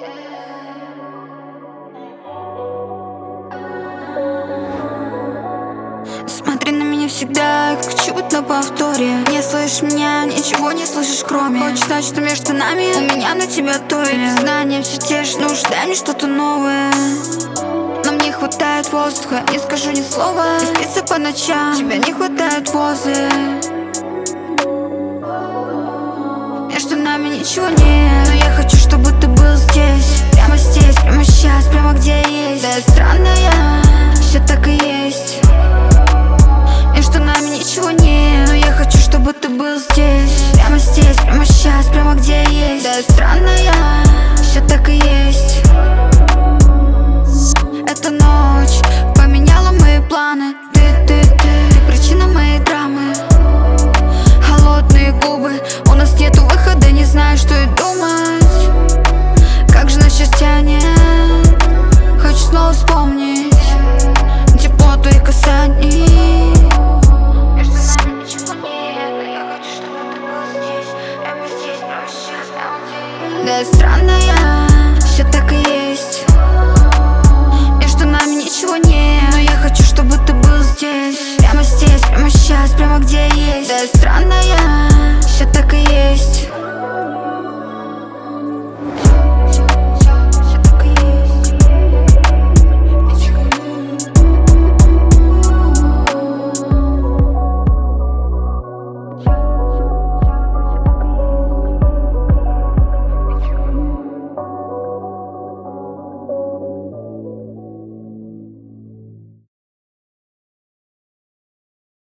Смотри на меня всегда, как чуть на повторе. Не слышишь меня, ничего не слышишь кроме. Хочешь знать, что между нами, у меня на тебя тоили. Знания все те же, ну дай мне что-то новое. Нам не хватает воздуха, не скажу ни слова. Не спится по ночам, тебя не хватает возле. Между нами ничего нет, но я хочу, чтобы ты был здесь. Прямо здесь, прямо сейчас, прямо где я есть. Да, странная, все так и есть. Между нами ничего нет, но я хочу, чтобы ты был здесь. Прямо здесь, прямо сейчас, прямо где я есть. Да, странная, все так и есть. Эта ночь поменяла мои планы. Ты причина моей драмы. Холодные губы, у нас нету выхода, не знаю, что и думать. Как же нас сейчас тянет, хочу снова вспомнить тепло твоих касаний. Между нами ничего нет, но я хочу, чтобы ты был здесь. Прямо здесь, прямо сейчас, прямо где. Да, странная, все так и есть. Между нами ничего нет, но я хочу, чтобы ты был здесь. Прямо здесь, прямо сейчас, прямо где я есть. Да, странная.